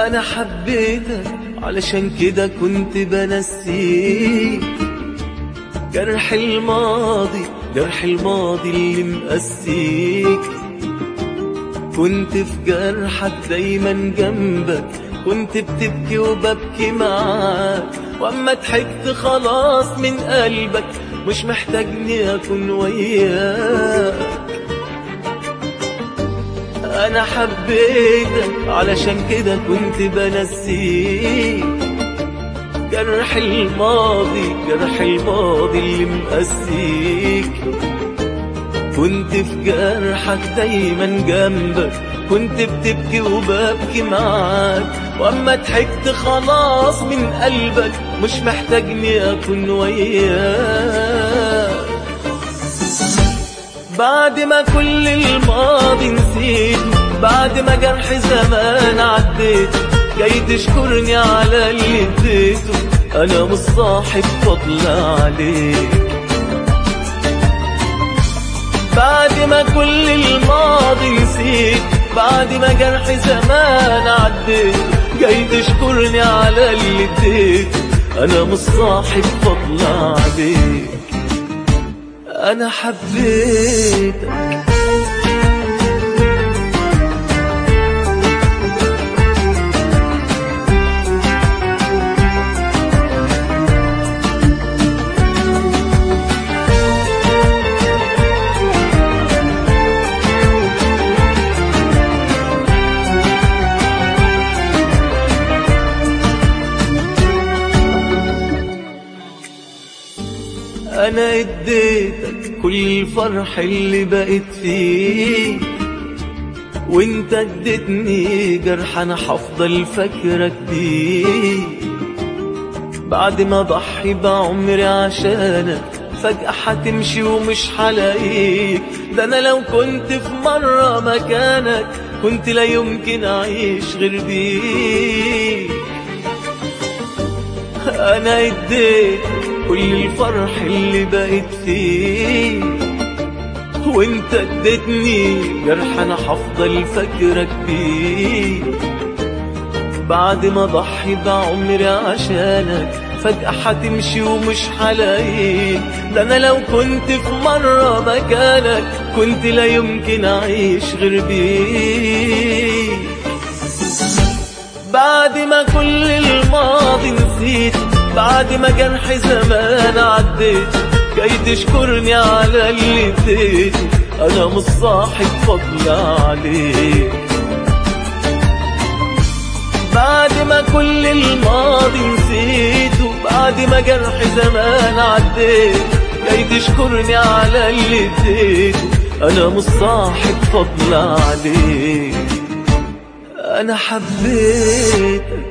أنا حبيتك علشان كده كنت بنسيك جرح الماضي، جرح الماضي اللي مقسيك. كنت في جرحك دايما جنبك، كنت بتبكي وببكي معاك، واما ضحكت خلاص من قلبك مش محتاجني اكون وياك. انا حبيتك علشان كده كنت بنسيك جرح الماضي، جرح الماضي اللي مقسيك. كنت في جرحك دايما جنبك، كنت بتبكي وببكي معاك، واما ضحكت خلاص من قلبك مش محتاجني اكون وياك. بعد ما كل الماضي نسيت، بعد ما جرح زمان عديت، جاي تشكرني على اللي اديته، انا مش صاحب فضل عليك. بعد ما كل الماضي نسيت، بعد ما جرح زمان عديت، جاي تشكرني على اللي اديته، انا مش صاحب فضل عليك. انا حبيتك. أنا اديتك كل الفرح اللي بقيت فيه، وانت اديتني جرح انا هفضل فاكرك بيه. بعد ما اضحي بعمري عشانك فجأة هتمشي ومش هلاقيك. ده انا لو كنت في مرة مكانك كنت لا يمكن اعيش غير بيك. انا اديتك كل الفرح اللي بقيت فيه، وانت اديتني جرح انا هفضل فاكرك بيه. بعد ما اضحي بعمري عشانك فجأة هتمشي ومش هلاقيك. ده انا لو كنت في مرة مكانك كنت لا يمكن اعيش غير بيك. بعد ما كل الماضي نسيت، بعد ما جرح زمان عديت، جاي تشكرني على اللي اديته، انا مش صاحب فضل عليك. بعد ما كل الماضي نسيته، بعد ما جرح زمان عديت، جاي تشكرني على اللي اديته، انا مش صاحب فضل عليك. انا حبيتك.